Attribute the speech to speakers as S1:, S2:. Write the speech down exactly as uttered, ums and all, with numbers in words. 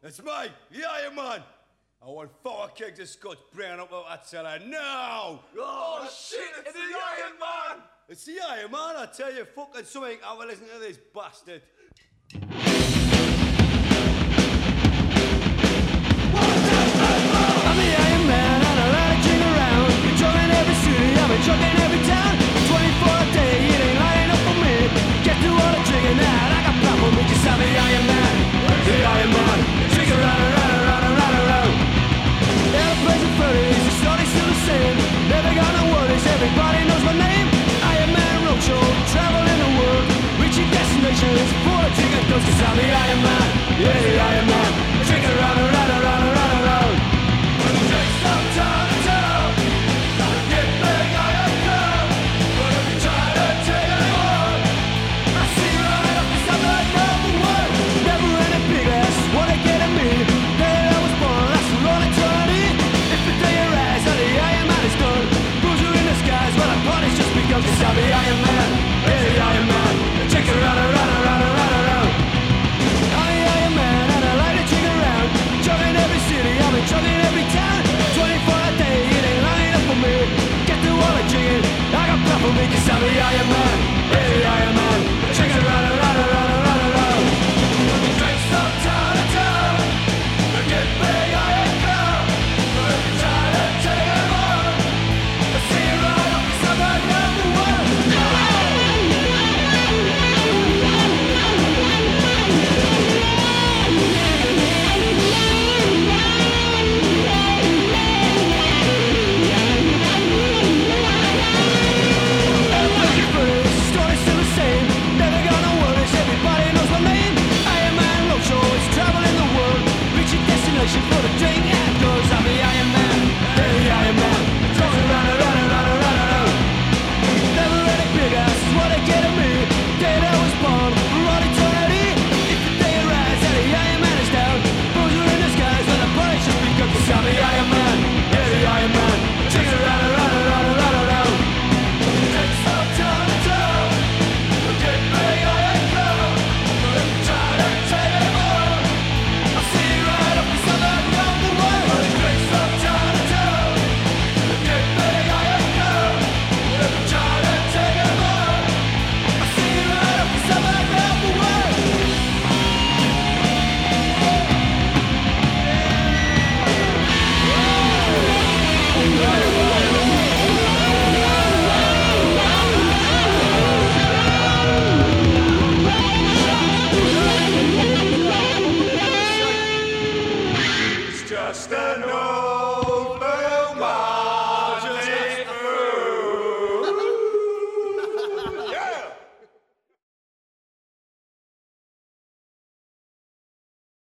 S1: It's me, the Iron Man. I want four kegs of Scotch brown up that cellar now.
S2: Oh, shit, it's, it's the, the Iron Man. Man!
S1: It's the Iron Man, I tell you, fucking something. Have a listen to this bastard.
S3: I'm the Iron Man and I like to jig around. Been trucking every city, I've been trucking every town. twenty-four a day, it ain't lying up for me. Get through all the jigging out, I got problem with you, I'm the Iron Man. The Iron Man, jig around, around, around, around, around. Airplanes and furries, the story's still the same. Never got no worries, everybody knows my name. Iron Man roadshow, traveling the world, reaching destinations for a ticket goes. Cause I'm the Iron Man, yeah, the Iron Man. Jig around, around, around, around, around. Take some time to tell, gotta get big, I am proud. But if you try to take it on, I see right up the side like number one. Never any big ass, wanna get at me. Day I was born, that's the rolling twenty. If the day you rise, then the Iron Man is gone. Rules are in the skies, well the party's just begun. Cause I'm the Iron Man, yeah, the Iron Man. Check it around, around, around, around, around. I'm the Iron Man and I like to jig around. Chugging every city, I've been chugging every town. twenty-four a day, it ain't lying up for me. Get through all the jigging, I got problem because I'm the Iron Man, yeah, the Iron Man.